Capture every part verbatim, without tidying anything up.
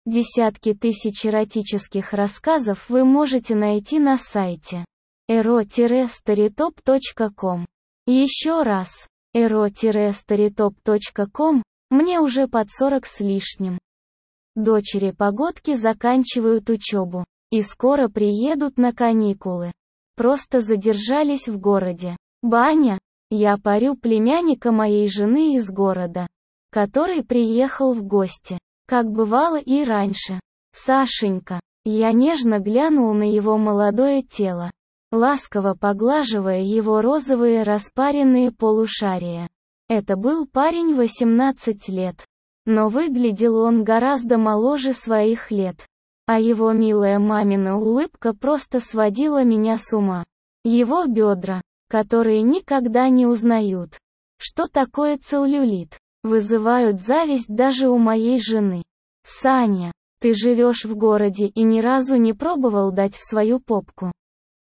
Десятки тысяч эротических рассказов вы можете найти на сайте эро старитоп точка ком. Еще раз, эро старитоп точка ком, мне уже под сорок с лишним. Дочери погодки заканчивают учебу и скоро приедут на каникулы. Просто задержались в городе. Баня, я парю племянника моей жены из города, который приехал в гости. Как бывало и раньше. Сашенька. Я нежно глянул на его молодое тело, ласково поглаживая его розовые распаренные полушария. Это был парень восемнадцати лет. Но выглядел он гораздо моложе своих лет. А его милая мамина улыбка просто сводила меня с ума. Его бедра, которые никогда не узнают, что такое целлюлит, вызывают зависть даже у моей жены. Саня, ты живешь в городе и ни разу не пробовал дать в свою попку?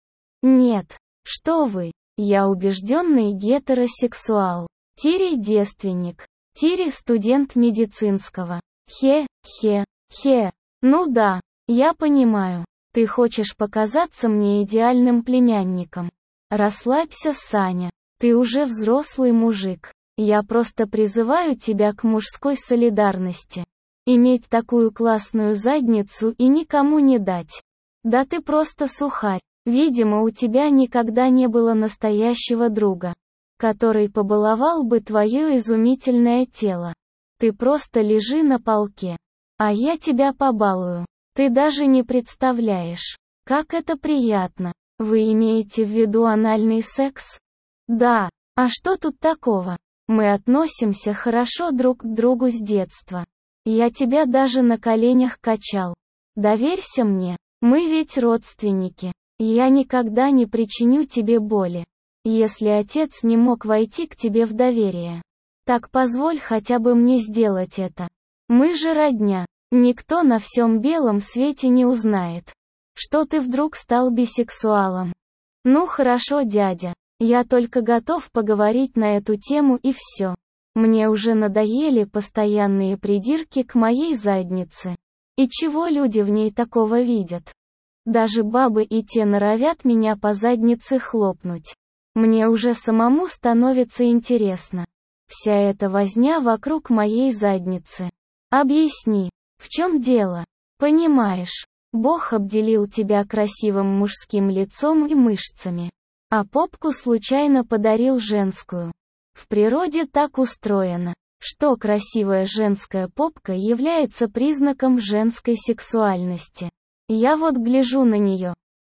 Нет, что вы, я убежденный гетеросексуал. Тири девственник. Тири студент медицинского. Хе-хе, хе. Ну да, я понимаю. Ты хочешь показаться мне идеальным племянником. Расслабься, Саня. Ты уже взрослый мужик. Я просто призываю тебя к мужской солидарности. Иметь такую классную задницу и никому не дать. Да ты просто сухарь. Видимо, у тебя никогда не было настоящего друга, который побаловал бы твое изумительное тело. Ты просто лежи на полке. А я тебя побалую. Ты даже не представляешь, как это приятно. Вы имеете в виду анальный секс? Да. А что тут такого? Мы относимся хорошо друг к другу с детства. Я тебя даже на коленях качал. Доверься мне, мы ведь родственники. Я никогда не причиню тебе боли. Если отец не мог войти к тебе в доверие, так позволь хотя бы мне сделать это. Мы же родня. Никто на всем белом свете не узнает, что ты вдруг стал бисексуалом. Ну хорошо, дядя. Я только готов поговорить на эту тему и все. Мне уже надоели постоянные придирки к моей заднице. И чего люди в ней такого видят? Даже бабы и те норовят меня по заднице хлопнуть. Мне уже самому становится интересно. Вся эта возня вокруг моей задницы. Объясни, в чем дело? Понимаешь, Бог обделил тебя красивым мужским лицом и мышцами, а попку случайно подарил женскую. В природе так устроено, что красивая женская попка является признаком женской сексуальности. Я вот гляжу на нее.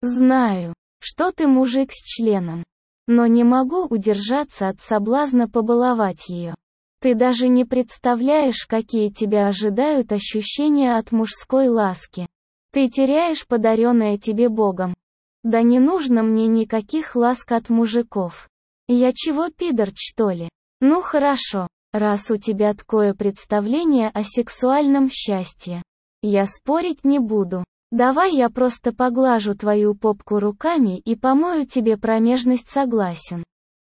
Знаю, что ты мужик с членом. Но не могу удержаться от соблазна побаловать ее. Ты даже не представляешь, какие тебя ожидают ощущения от мужской ласки. Ты теряешь подаренное тебе Богом. Да не нужно мне никаких ласк от мужиков. Я чего, пидор, что ли? Ну хорошо, раз у тебя такое представление о сексуальном счастье. Я спорить не буду. Давай я просто поглажу твою попку руками и помою тебе промежность, согласен?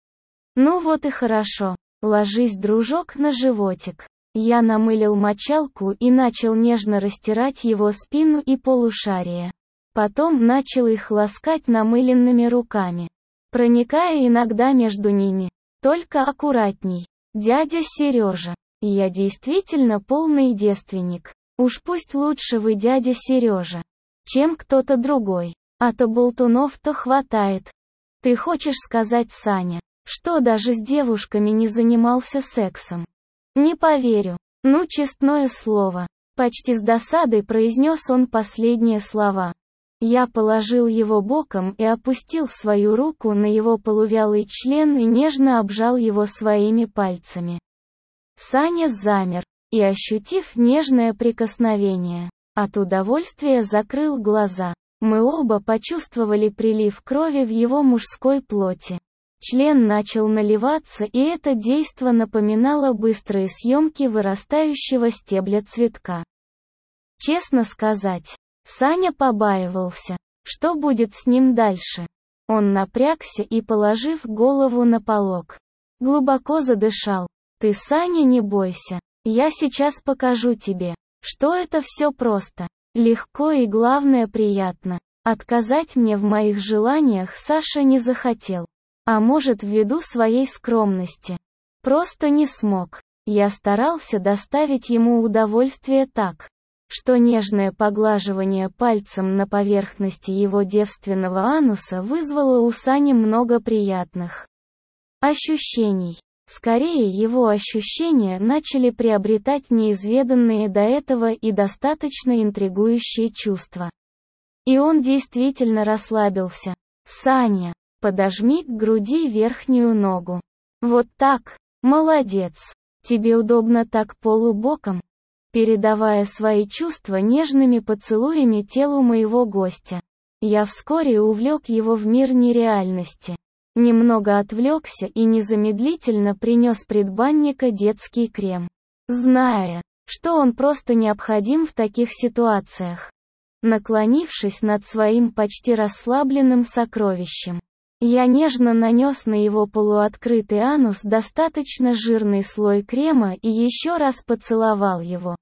Ну вот и хорошо. Ложись, дружок, на животик. Я намылил мочалку и начал нежно растирать его спину и полушария. Потом начал их ласкать намыленными руками, проникая иногда между ними. Только аккуратней, дядя Сережа. Я действительно полный девственник. Уж пусть лучше вы, дядя Сережа, чем кто-то другой. А то болтунов-то хватает. Ты хочешь сказать, Саня, что даже с девушками не занимался сексом? Не поверю. Ну, честное слово. Почти с досадой произнес он последние слова. Я положил его боком и опустил свою руку на его полувялый член и нежно обжал его своими пальцами. Саня замер и, ощутив нежное прикосновение, от удовольствия закрыл глаза. Мы оба почувствовали прилив крови в его мужской плоти. Член начал наливаться, и это действо напоминало быстрые съемки вырастающего стебля цветка. Честно сказать, Саня побаивался, что будет с ним дальше. Он напрягся и, положив голову на полок, глубоко задышал. «Ты, Саня, не бойся. Я сейчас покажу тебе, что это все просто, легко и главное приятно. Отказать мне в моих желаниях Саша не захотел. А может, ввиду своей скромности. Просто не смог. Я старался доставить ему удовольствие так, что нежное поглаживание пальцем на поверхности его девственного ануса вызвало у Сани много приятных ощущений. Скорее, его ощущения начали приобретать неизведанные до этого и достаточно интригующие чувства. И он действительно расслабился. «Саня, подожми к груди верхнюю ногу. Вот так. Молодец. Тебе удобно так полубоком?» Передавая свои чувства нежными поцелуями телу моего гостя, я вскоре увлек его в мир нереальности. Немного отвлекся и незамедлительно принес предбанника детский крем, зная, что он просто необходим в таких ситуациях. Наклонившись над своим почти расслабленным сокровищем, я нежно нанес на его полуоткрытый анус достаточно жирный слой крема и еще раз поцеловал его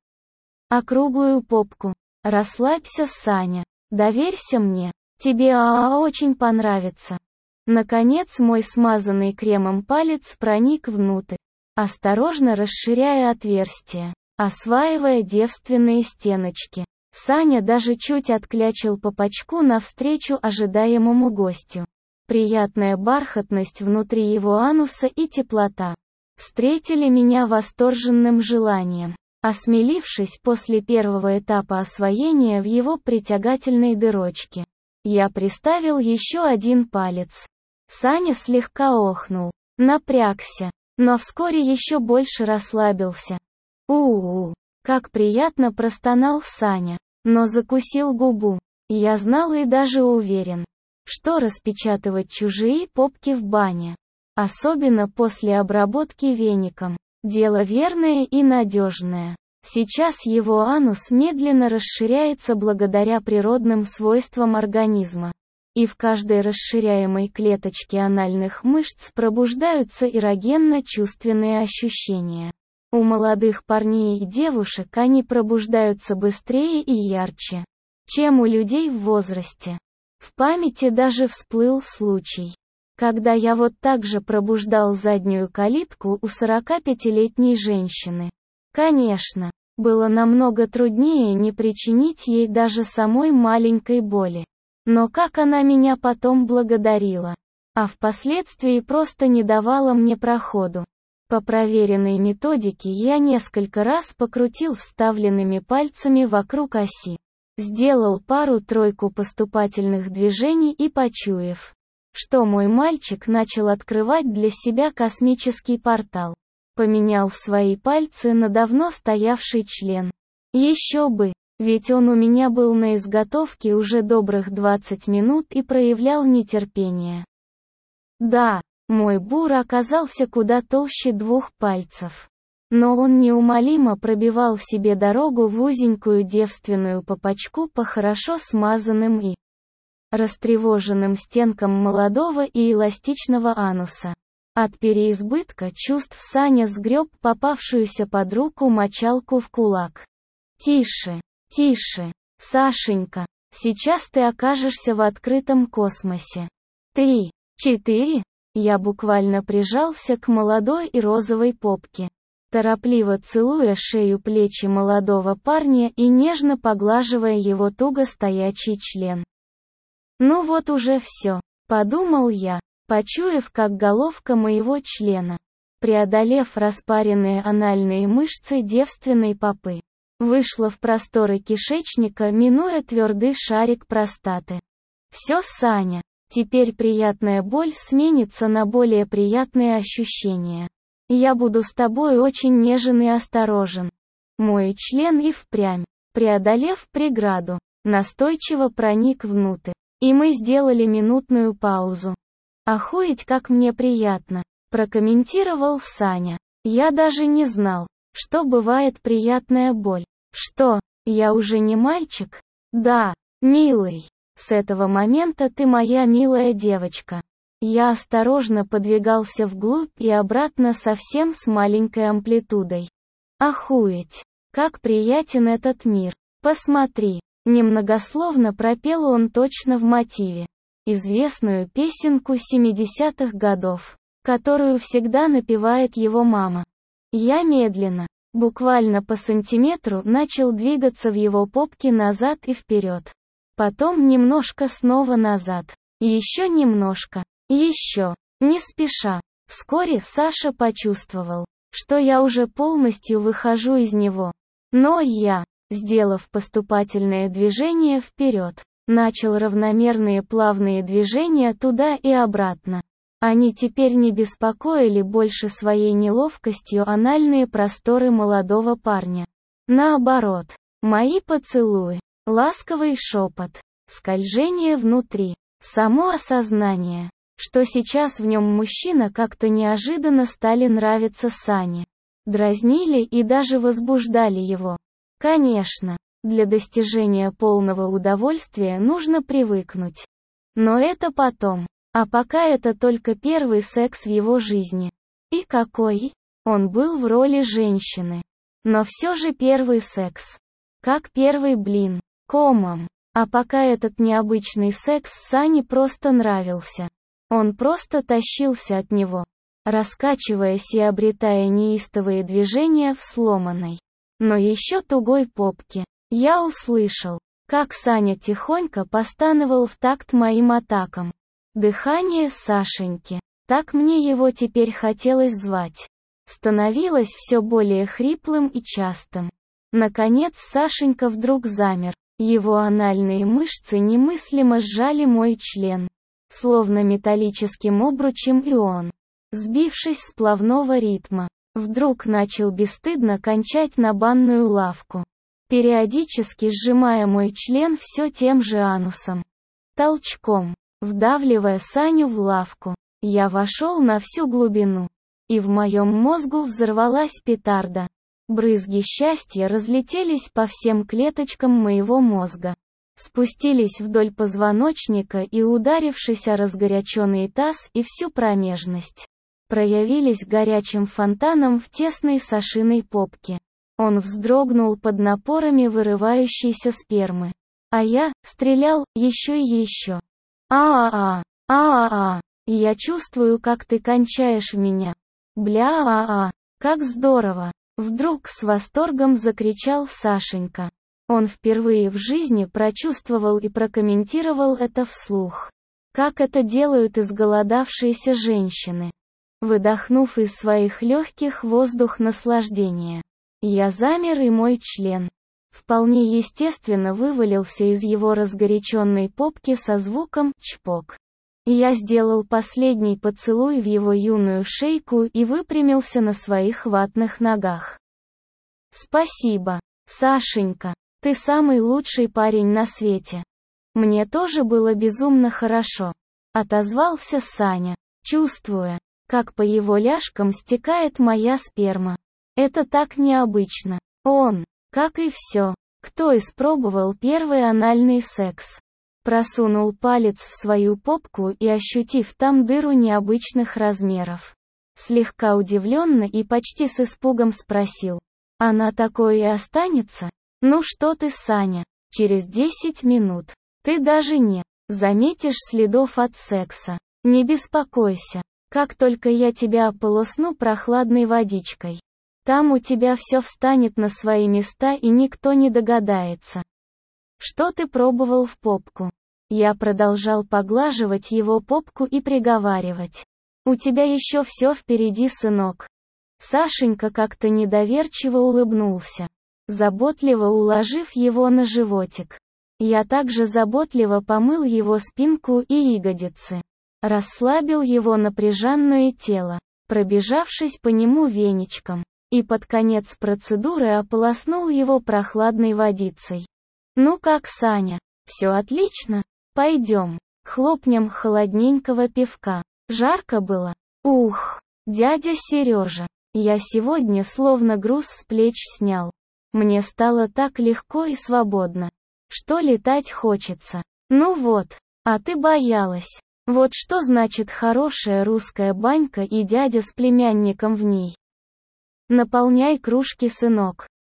округлую попку. «Расслабься, Саня. Доверься мне. Тебе а очень понравится». Наконец мой смазанный кремом палец проник внутрь, осторожно расширяя отверстие, осваивая девственные стеночки. Саня даже чуть отклячил попочку навстречу ожидаемому гостю. Приятная бархатность внутри его ануса и теплота встретили меня восторженным желанием. Осмелившись после первого этапа освоения в его притягательной дырочке, я приставил еще один палец. Саня слегка охнул, напрягся, но вскоре еще больше расслабился. «У-у-у, как приятно!» — простонал Саня, но закусил губу. Я знал и даже уверен, что распечатывать чужие попки в бане, особенно после обработки веником, дело верное и надежное. Сейчас его анус медленно расширяется благодаря природным свойствам организма. И в каждой расширяемой клеточке анальных мышц пробуждаются эрогенно-чувственные ощущения. У молодых парней и девушек они пробуждаются быстрее и ярче, чем у людей в возрасте. В памяти даже всплыл случай, когда я вот так же пробуждал заднюю калитку у сорокапятилетней женщины. Конечно, было намного труднее не причинить ей даже самой маленькой боли. Но как она меня потом благодарила, а впоследствии просто не давала мне проходу. По проверенной методике я несколько раз покрутил вставленными пальцами вокруг оси, сделал пару-тройку поступательных движений и, почуяв, что мой мальчик начал открывать для себя космический портал, поменял свои пальцы на давно стоявший член. Еще бы! Ведь он у меня был на изготовке уже добрых двадцать минут и проявлял нетерпение. Да, мой бур оказался куда толще двух пальцев. Но он неумолимо пробивал себе дорогу в узенькую девственную попочку по хорошо смазанным и растревоженным стенкам молодого и эластичного ануса. От переизбытка чувств Саня сгреб попавшуюся под руку мочалку в кулак. «Тише! Тише, Сашенька, сейчас ты окажешься в открытом космосе». Три, четыре. Я буквально прижался к молодой и розовой попке, торопливо целуя шею, плечи молодого парня и нежно поглаживая его туго стоячий член. «Ну вот уже все», — подумал я, почуяв, как головка моего члена, преодолев распаренные анальные мышцы девственной попы, вышла в просторы кишечника, минуя твердый шарик простаты. «Все, Саня, теперь приятная боль сменится на более приятные ощущения. Я буду с тобой очень нежен и осторожен». Мой член и впрямь, преодолев преграду, настойчиво проник внутрь, и мы сделали минутную паузу. «Охуеть, как мне приятно», — прокомментировал Саня. «Я даже не знал, что бывает приятная боль». «Что, я уже не мальчик?» «Да, милый. С этого момента ты моя милая девочка». Я осторожно подвигался вглубь и обратно совсем с маленькой амплитудой. «Охуеть! Как приятен этот мир. Посмотри. Немногословно пропел он точно в мотиве. Известную песенку семидесятых годов, которую всегда напевает его мама. Я медленно, буквально по сантиметру, начал двигаться в его попке назад и вперед. Потом немножко снова назад. И еще немножко. Еще. Не спеша. Вскоре Саша почувствовал, что я уже полностью выхожу из него. Но я, сделав поступательное движение вперед, начал равномерные плавные движения туда и обратно. Они теперь не беспокоили больше своей неловкостью анальные просторы молодого парня. Наоборот, мои поцелуи, ласковый шепот, скольжение внутри, само осознание, что сейчас в нем мужчина, как-то неожиданно стали нравиться Сане. Дразнили и даже возбуждали его. Конечно, для достижения полного удовольствия нужно привыкнуть. Но это потом. А пока это только первый секс в его жизни. И какой? Он был в роли женщины. Но все же первый секс. Как первый блин. Комом. А пока этот необычный секс Сане просто нравился. Он просто тащился от него, раскачиваясь и обретая неистовые движения в сломанной, но еще тугой попке. Я услышал, как Саня тихонько постановал в такт моим атакам. Дыхание Сашеньки, так мне его теперь хотелось звать, становилось все более хриплым и частым. Наконец Сашенька вдруг замер, его анальные мышцы немыслимо сжали мой член, словно металлическим обручем, и он, сбившись с плавного ритма, вдруг начал бесстыдно кончать на банную лавку, периодически сжимая мой член все тем же анусом. Толчком, вдавливая Саню в лавку, я вошел на всю глубину, и в моем мозгу взорвалась петарда. Брызги счастья разлетелись по всем клеточкам моего мозга, спустились вдоль позвоночника и, ударившись о разгоряченный таз и всю промежность, проявились горячим фонтаном в тесной Сашиной попке. Он вздрогнул под напорами вырывающейся спермы. А я стрелял еще и еще. А-а-а, а-а-а, я чувствую, как ты кончаешь в меня. Бля-а-а, как здорово! Вдруг с восторгом закричал Сашенька. Он впервые в жизни прочувствовал и прокомментировал это вслух. Как это делают изголодавшиеся женщины. Выдохнув из своих легких воздух наслаждения, я замер, и мой член вполне естественно вывалился из его разгоряченной попки со звуком «чпок». Я сделал последний поцелуй в его юную шейку и выпрямился на своих ватных ногах. «Спасибо, Сашенька, ты самый лучший парень на свете. Мне тоже было безумно хорошо», — отозвался Саня, чувствуя, как по его ляжкам стекает моя сперма. Это так необычно. Он, как и все, кто испробовал первый анальный секс, просунул палец в свою попку и, ощутив там дыру необычных размеров, слегка удивленно и почти с испугом спросил: «Она такой и останется? Ну что ты, Саня, через десять минут ты даже не заметишь следов от секса. Не беспокойся, как только я тебя ополосну прохладной водичкой, там у тебя все встанет на свои места и никто не догадается, что ты пробовал в попку». Я продолжал поглаживать его попку и приговаривать: «У тебя еще все впереди, сынок». Сашенька как-то недоверчиво улыбнулся, заботливо уложив его на животик. Я также заботливо помыл его спинку и ягодицы, расслабил его напряженное тело, пробежавшись по нему веничком, и под конец процедуры ополоснул его прохладной водицей. «Ну как, Саня, все отлично? Пойдем, хлопнем холодненького пивка. Жарко было? Ух, дядя Сережа, я сегодня словно груз с плеч снял. Мне стало так легко и свободно, что летать хочется. Ну вот, а ты боялась. Вот что значит хорошая русская банька и дядя с племянником в ней. Наполняй кружки, сынок.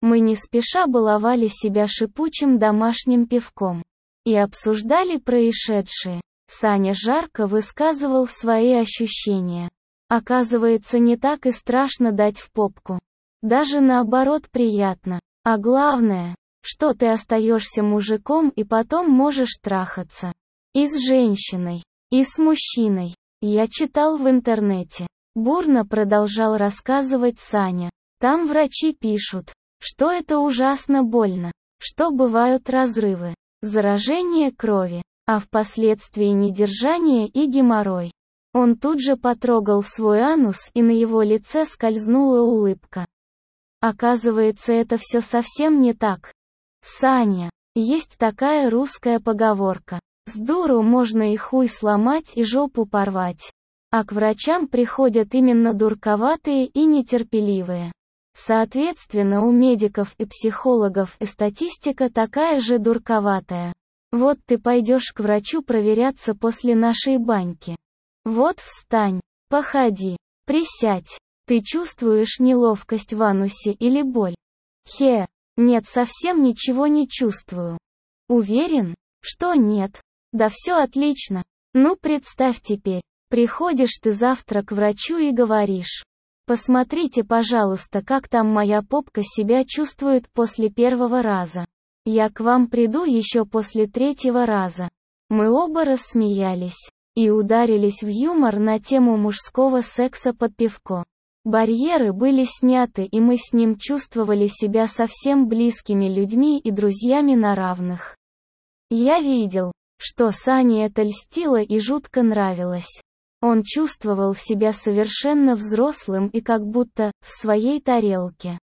Мы не спеша баловали себя шипучим домашним пивком и обсуждали происшедшее. Саня жарко высказывал свои ощущения. Оказывается, не так и страшно дать в попку. Даже наоборот приятно. А главное, что ты остаешься мужиком и потом можешь трахаться. И с женщиной, и с мужчиной. Я читал в интернете. Бурно продолжал рассказывать Саня. Там врачи пишут, что это ужасно больно, что бывают разрывы, заражение крови, а впоследствии недержание и геморрой. Он тут же потрогал свой анус, и на его лице скользнула улыбка. Оказывается, это все совсем не так. Саня, есть такая русская поговорка. С дуру можно и хуй сломать, и жопу порвать. А к врачам приходят именно дурковатые и нетерпеливые. Соответственно, у медиков и психологов и статистика такая же дурковатая. Вот ты пойдешь к врачу проверяться после нашей баньки. Вот встань, походи, присядь. Ты чувствуешь неловкость в анусе или боль? Хе, нет, совсем ничего не чувствую. Уверен, что нет? Да все отлично. Ну представь теперь, приходишь ты завтра к врачу и говоришь: посмотрите, пожалуйста, как там моя попка себя чувствует после первого раза. Я к вам приду еще после третьего раза. Мы оба рассмеялись и ударились в юмор на тему мужского секса под пивко. Барьеры были сняты, и мы с ним чувствовали себя совсем близкими людьми и друзьями на равных. Я видел, что Сане это льстило и жутко нравилось. Он чувствовал себя совершенно взрослым и как будто в своей тарелке.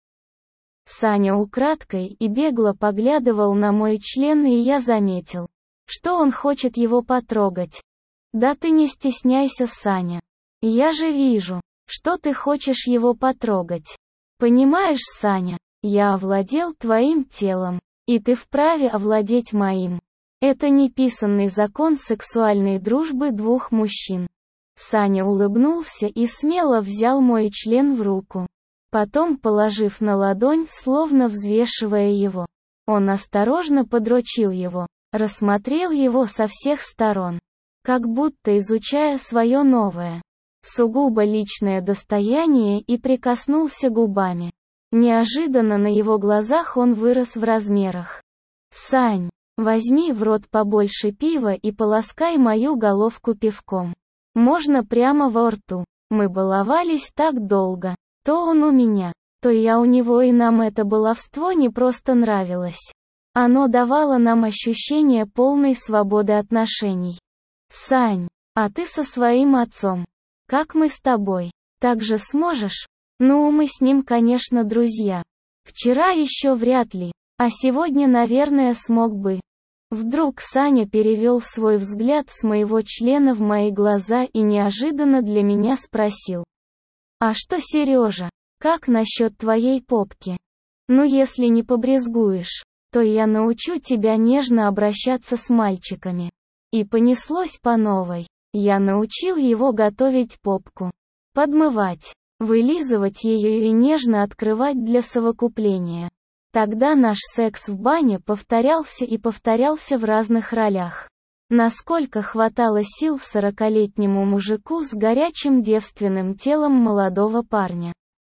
Саня украдкой и бегло поглядывал на мой член, и я заметил, что он хочет его потрогать. Да ты не стесняйся, Саня. Я же вижу, что ты хочешь его потрогать. Понимаешь, Саня, я овладел твоим телом, и ты вправе овладеть моим. Это неписанный закон сексуальной дружбы двух мужчин. Саня улыбнулся и смело взял мой член в руку. Потом, положив на ладонь, словно взвешивая его, он осторожно подрочил его, рассмотрел его со всех сторон, как будто изучая свое новое, сугубо личное достояние, и прикоснулся губами. Неожиданно на его глазах он вырос в размерах. «Сань, возьми в рот побольше пива и полоскай мою головку пивком. Можно прямо во рту». Мы баловались так долго. То он у меня, то я у него, и нам это баловство не просто нравилось. Оно давало нам ощущение полной свободы отношений. «Сань, а ты со своим отцом? Как мы с тобой? Так же сможешь?» «Ну, мы с ним, конечно, друзья. Вчера еще вряд ли, а сегодня, наверное, смог бы». Вдруг Саня перевел свой взгляд с моего члена в мои глаза и неожиданно для меня спросил: «А что, Сережа, как насчет твоей попки? Ну, если не побрезгуешь, то я научу тебя нежно обращаться с мальчиками». И понеслось по новой. Я научил его готовить попку, подмывать, вылизывать ее и нежно открывать для совокупления. Тогда наш секс в бане повторялся и повторялся в разных ролях. Насколько хватало сил сорокалетнему мужику с горячим девственным телом молодого парня.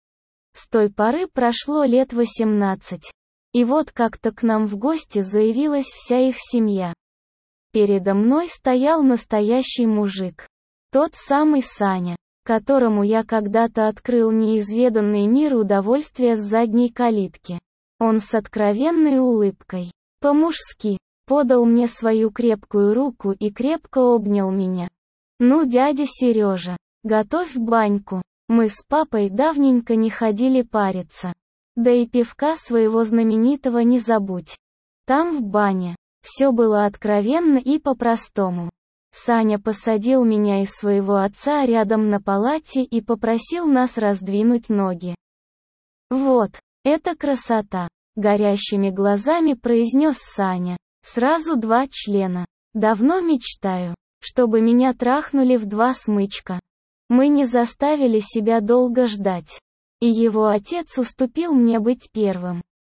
С той поры прошло лет восемнадцать. И вот как-то к нам в гости заявилась вся их семья. Передо мной стоял настоящий мужик. Тот самый Саня, которому я когда-то открыл неизведанный мир удовольствия с задней калитки. Он с откровенной улыбкой, по-мужски, подал мне свою крепкую руку и крепко обнял меня. «Ну, дядя Сережа, готовь баньку. Мы с папой давненько не ходили париться. Да и пивка своего знаменитого не забудь». Там в бане все было откровенно и по-простому. Саня посадил меня и своего отца рядом на палате и попросил нас раздвинуть ноги. «Вот, это красота!» — горящими глазами произнес Саня. «Сразу два члена. Давно мечтаю, чтобы меня трахнули в два смычка». Мы не заставили себя долго ждать. И его отец уступил мне быть первым.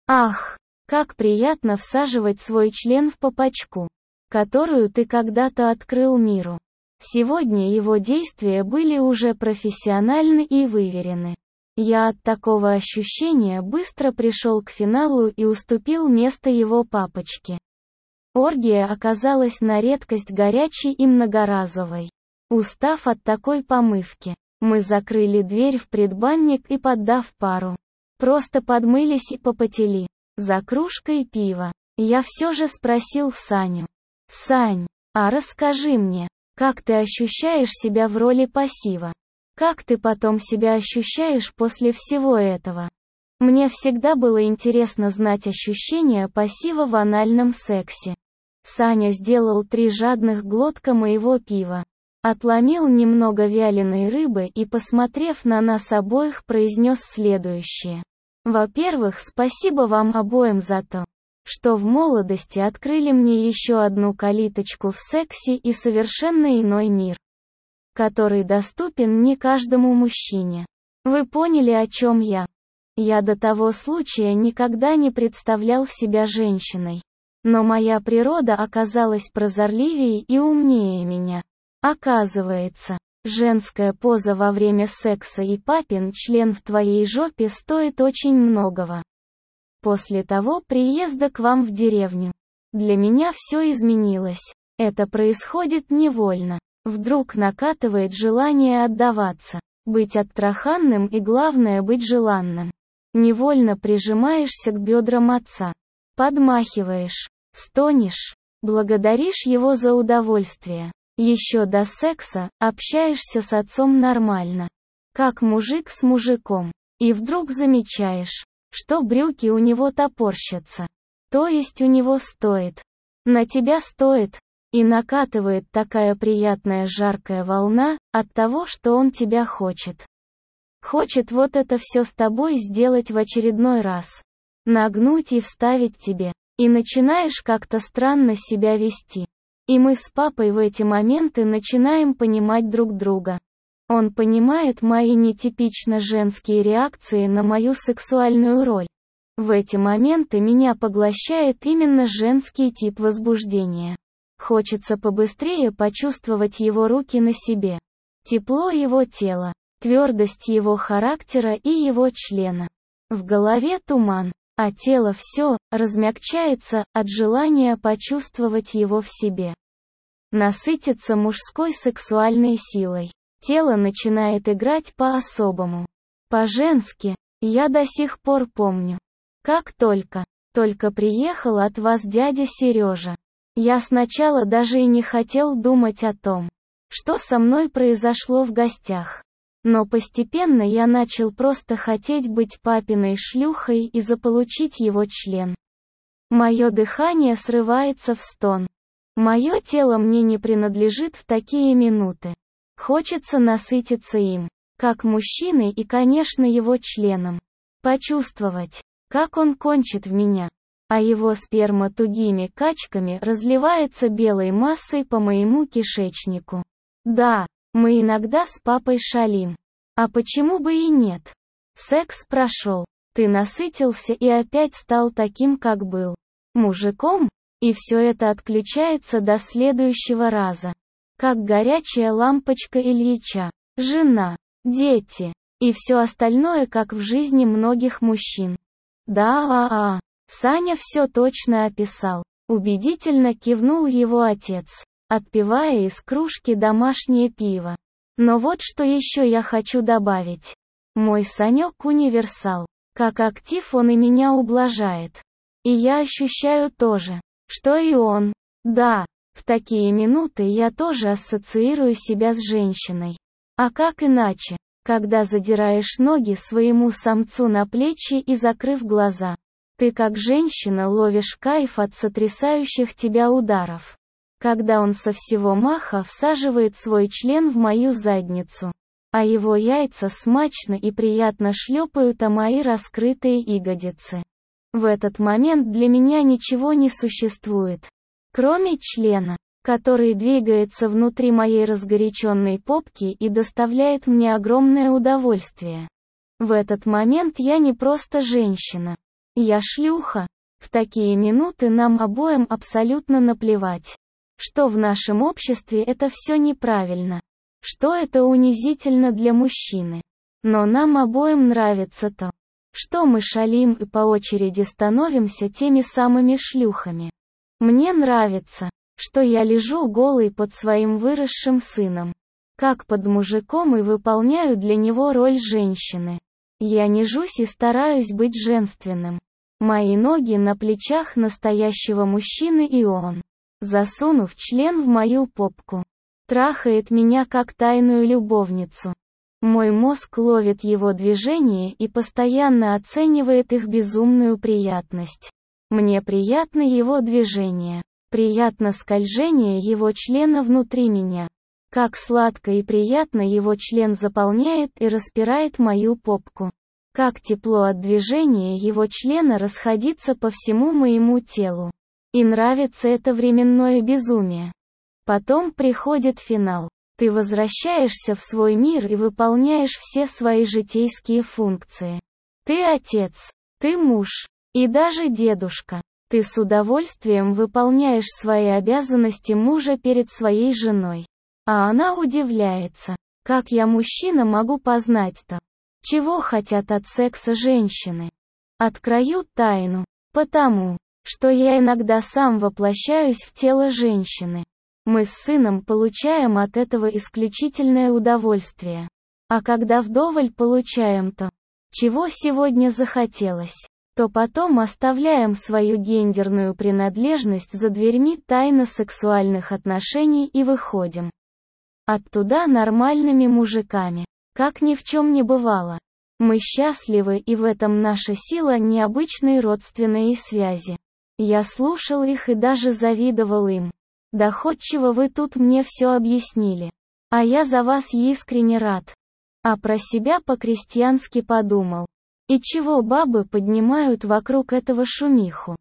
Ах, как приятно всаживать свой член в попочку, которую ты когда-то открыл миру. Сегодня его действия были уже профессиональны и выверены. Я от такого ощущения быстро пришел к финалу и уступил место его папочке. Оргия оказалась на редкость горячей и многоразовой. Устав от такой помывки, мы закрыли дверь в предбанник и, поддав пару, просто подмылись и попотели. За кружкой пива. Я все же спросил Саню. «Сань, а расскажи мне, как ты ощущаешь себя в роли пассива? Как ты потом себя ощущаешь после всего этого?» Мне всегда было интересно знать ощущения пассива в анальном сексе. Саня сделал три жадных глотка моего пива, отломил немного вяленой рыбы и, посмотрев на нас обоих, произнес следующее. «Во-первых, спасибо вам обоим за то, что в молодости открыли мне еще одну калиточку в сексе и совершенно иной мир, который доступен не каждому мужчине. Вы поняли, о чем я? Я до того случая никогда не представлял себя женщиной. Но моя природа оказалась прозорливее и умнее меня. Оказывается, женская поза во время секса и папин член в твоей жопе стоит очень многого. После того приезда к вам в деревню, для меня все изменилось. Это происходит невольно. Вдруг накатывает желание отдаваться, быть оттраханным и, главное, быть желанным. Невольно прижимаешься к бедрам отца. Подмахиваешь, стонешь, благодаришь его за удовольствие. Еще до секса общаешься с отцом нормально, как мужик с мужиком, и вдруг замечаешь, что брюки у него топорщатся. То есть у него стоит, на тебя стоит, и накатывает такая приятная жаркая волна от того, что он тебя хочет. Хочет вот это все с тобой сделать в очередной раз. Нагнуть и вставить тебе. И начинаешь как-то странно себя вести. И мы с папой в эти моменты начинаем понимать друг друга. Он понимает мои нетипично женские реакции на мою сексуальную роль. В эти моменты меня поглощает именно женский тип возбуждения. Хочется побыстрее почувствовать его руки на себе. Тепло его тела, твердость его характера и его члена. В голове туман, а тело все размягчается от желания почувствовать его в себе. Насытиться мужской сексуальной силой. Тело начинает играть по-особому. По-женски. Я до сих пор помню. Как только, только приехал от вас дядя Сережа. Я сначала даже и не хотел думать о том, что со мной произошло в гостях. Но постепенно я начал просто хотеть быть папиной шлюхой и заполучить его член. Мое дыхание срывается в стон. Мое тело мне не принадлежит в такие минуты. Хочется насытиться им, как мужчиной и, конечно, его членом. Почувствовать, как он кончит в меня, а его сперма тугими качками разливается белой массой по моему кишечнику. Да, мы иногда с папой шалим. А почему бы и нет? Секс прошел, ты насытился и опять стал таким, как был. Мужиком, и все это отключается до следующего раза. Как горячая лампочка Ильича, жена, дети, и все остальное, как в жизни многих мужчин. Да, а, а. Саня все точно описал. Убедительно кивнул его отец, отпивая из кружки домашнее пиво. Но вот что еще я хочу добавить. Мой Санек универсал. Как актив он и меня ублажает. И я ощущаю тоже, что и он. Да, в такие минуты я тоже ассоциирую себя с женщиной. А как иначе, когда задираешь ноги своему самцу на плечи и, закрыв глаза, ты как женщина ловишь кайф от сотрясающих тебя ударов. Когда он со всего маха всаживает свой член в мою задницу, а его яйца смачно и приятно шлепают о мои раскрытые ягодицы. В этот момент для меня ничего не существует, кроме члена, который двигается внутри моей разгоряченной попки и доставляет мне огромное удовольствие. В этот момент я не просто женщина. Я шлюха. В такие минуты нам обоим абсолютно наплевать, что в нашем обществе это все неправильно, что это унизительно для мужчины. Но нам обоим нравится то, что мы шалим и по очереди становимся теми самыми шлюхами. Мне нравится, что я лежу голой под своим выросшим сыном, как под мужиком, и выполняю для него роль женщины. Я нежусь и стараюсь быть женственным. Мои ноги на плечах настоящего мужчины, и он, засунув член в мою попку, трахает меня как тайную любовницу. Мой мозг ловит его движения и постоянно оценивает их безумную приятность. Мне приятно его движение, приятно скольжение его члена внутри меня. Как сладко и приятно его член заполняет и распирает мою попку. Как тепло от движения его члена расходится по всему моему телу. И нравится это временное безумие. Потом приходит финал. Ты возвращаешься в свой мир и выполняешь все свои житейские функции. Ты отец, ты муж, и даже дедушка. Ты с удовольствием выполняешь свои обязанности мужа перед своей женой. А она удивляется, как я, мужчина, могу познать-то, чего хотят от секса женщины. Открою тайну, потому что я иногда сам воплощаюсь в тело женщины. Мы с сыном получаем от этого исключительное удовольствие. А когда вдоволь получаем то, чего сегодня захотелось, то потом оставляем свою гендерную принадлежность за дверьми тайно-сексуальных отношений и выходим оттуда нормальными мужиками, как ни в чем не бывало. Мы счастливы, и в этом наша сила необычной родственной связи. Я слушал их и даже завидовал им. Доходчиво вы тут мне все объяснили. А я за вас искренне рад. А про себя по-крестьянски подумал. И чего бабы поднимают вокруг этого шумиху?